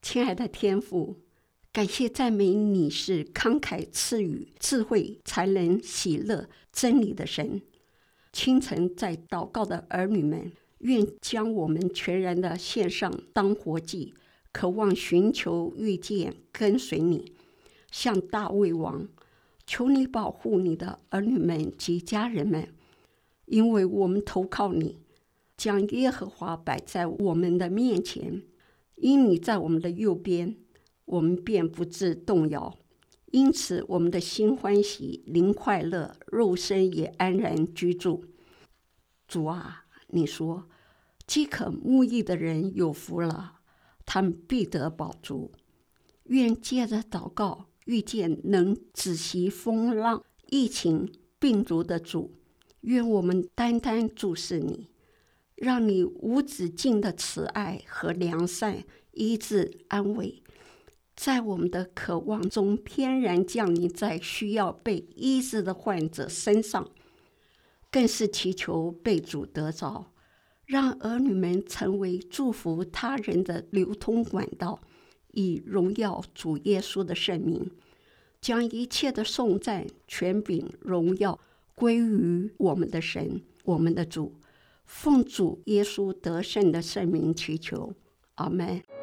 亲爱的天父，感谢赞美你是慷慨赐予智慧、才能、喜乐、真理的神。清晨在祷告的儿女们，愿将我们全然的献上当活祭，渴望寻求遇见跟随你。像大卫王，求你保护你的儿女们及家人们，因为我们投靠你，将耶和华摆在我们的面前。因你在我们的右边，我们便不致动摇。因此我们的心欢喜，灵快乐，肉身也安然居住。主啊，你说饥渴慕义的人有福了，他们必得饱足。愿借着祷告遇见能止息风浪、疫情、病毒的主。愿我们单单注视你，让你无止境的慈爱和良善医治安慰，在我们的渴望中翩然降临在需要被医治的患者身上，更是祈求被主得着，让儿女们成为祝福他人的流通管道，以荣耀主耶稣的圣名，将一切的颂赞、权柄、荣耀归于我们的神，我们的主。奉主耶稣得胜的圣名祈求，阿们。